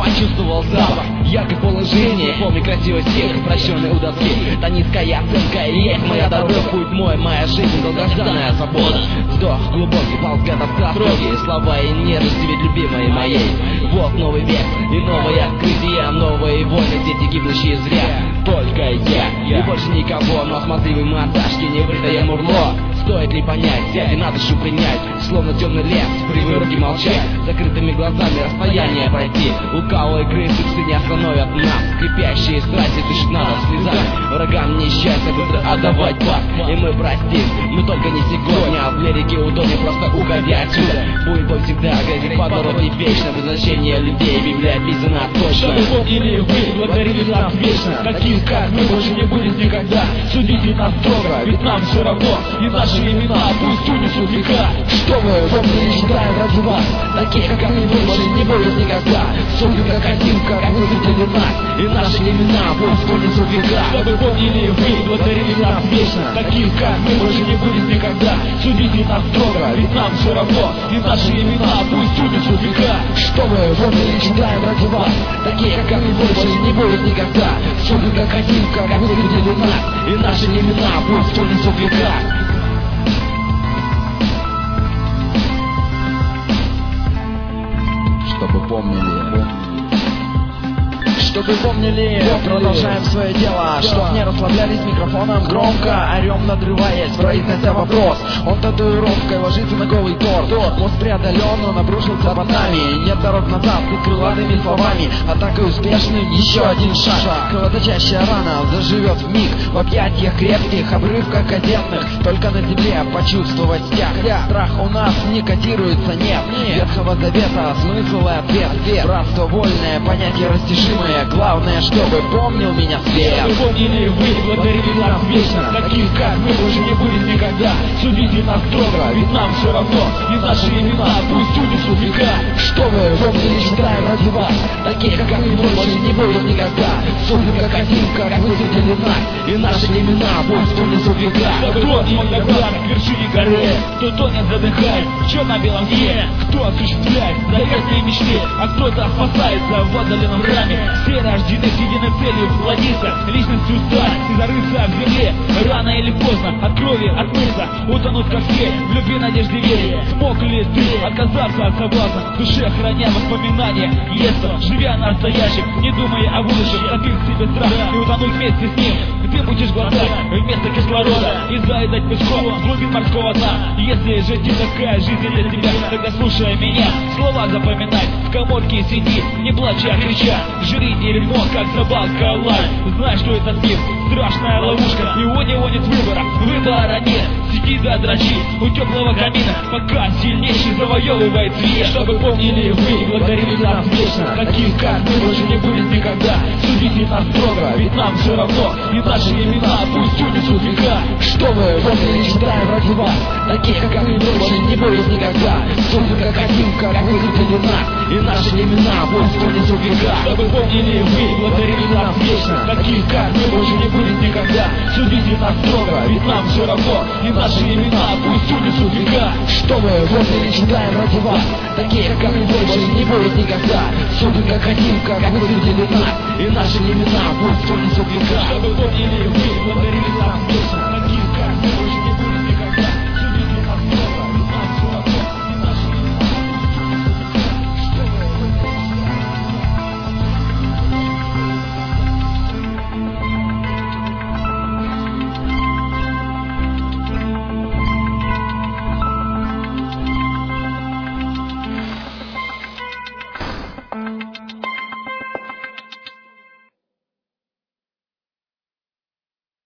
почувствовал запах яркой положения, помни красивый стих, прощенный у доски. Это низкая оценка и есть моя дорога, путь мой, моя жизнь, долгожданная свобода. Вздох глубокий, пал взгляд строгие слова и нежности, ведь любимой моей. Вот новый век и новые открытия, новые войны, дети гибнущие зря. Только я и больше никого, но смотри вы мордашки, неврытое мурло. Стоит ли понять, взять и на душу принять, словно темный лес, привы руки молчать, закрытыми глазами расстояние пройти. Лукавые крысы псы не остановят нас, кипящие страсти дышит надо слезами. Врагам несчастья быстро отдавать пас, и мы простим, но только не сегодня. В лирике утонем, просто уходя отсюда. Будет бой всегда, грязит по дороге вечно, возвращение людей, Библия описана точно. Чтобы помнили вы, благодарили нас вечно, таких как мы больше не будет никогда. Судите нас строго, ведь нам все равно, и наши имена пусть унесут века. Что вы помнили, читаем ради вас, таких как мы больше не будет никогда. Судьбы как один, как вы видели нас, и наши имена пусть унесут века. Чтобы помнили вы, благодарили нас вечно, таких как мы больше не будет никогда. Судите нас строго, ведь нам все равно, и наши имена пусть унесут века. Что вы помнили, читаем ради вас, таких как мы больше не будет никогда. Судьбы как один, как вы видели нас, и наши имена пусть унесут века. Чтобы помнили, продолжаем свое дело, чтоб не расслаблялись микрофоном громко, орем надрываясь, произнося вопрос. Он татуировкой ложится на голый торс, мост преодолен, он обрушился под нами. Нет дорог назад, с крылатыми словами, атакой успешным, еще один шаг. Кровоточащая рана заживет вмиг, в объятиях крепких, обрывках газетных. Только на земле почувствовать стяг. Страх у нас не котируется, нет Ветхого Завета, смысл и ответ. Братство вольное, понятие растяжимое. Главное, чтобы помнил меня свет. Чтобы помнили вы, благодарили нас вечно, таких как мы больше не будет никогда. Судите нас строго, ведь нам все равно, и наши имена пусть унесут века. Что вы помнили, читаем ради вас, таких как мы больше не будет никогда. Судьбы как один, как вы видели нас, и наши имена пусть унесут века. Кто тонет на глаз к вершине горы, кто тонет, задыхает в черно-белом дне. Кто осуществляет заветные мечты, а кто-то спасается в отдаленном раме. Все рождены с единой целью плодиться, личностью стать и зарыться в земле. Рано или поздно от крови отмыться, утонуть как все в любви, надежде, вере. Смог ли ты отказаться от соблазна, в душе храня воспоминания детства, живя настоящим, не думая о будущем, топив в себе страх и утонуть вместе с ним. Ты будешь глотать вместо кислорода и заедать песком с глубин морского дна. Если же такая жизнь для тебя, тогда слушай меня, слова запоминай, в коморке сиди, не плачь, а крича, жри дерьмо, как собака лай. Знай, что этот мир страшная ловушка, и у него нет выбора, выбора нет. Сиди да дрочи у теплого камина, пока сильнейший завоевывает свет. Чтобы помнили вы, благодарили нас вечно, таких как мы больше не будет никогда. Судите нас строго, ведь нам все равно, и наши имена пусть унесут века. Что вы помнили, читаем ради вас, таких как мы больше не будет никогда. Судьбы как один, как вы видели нас, и наши имена пусть унесут века. Чтобы помнили вы, благодарили нас вечно, таких как мы больше не будет никогда. Судите нас строго, ведь нам все равно, и наши имена пусть унесут века. Что вы помнили, читаем ради вас, таких как мы больше не будет никогда. Судьбы как один, как вы видели нас, и наши имена пусть унесут века. Чтобы помнили вы, благодарили нас вечно.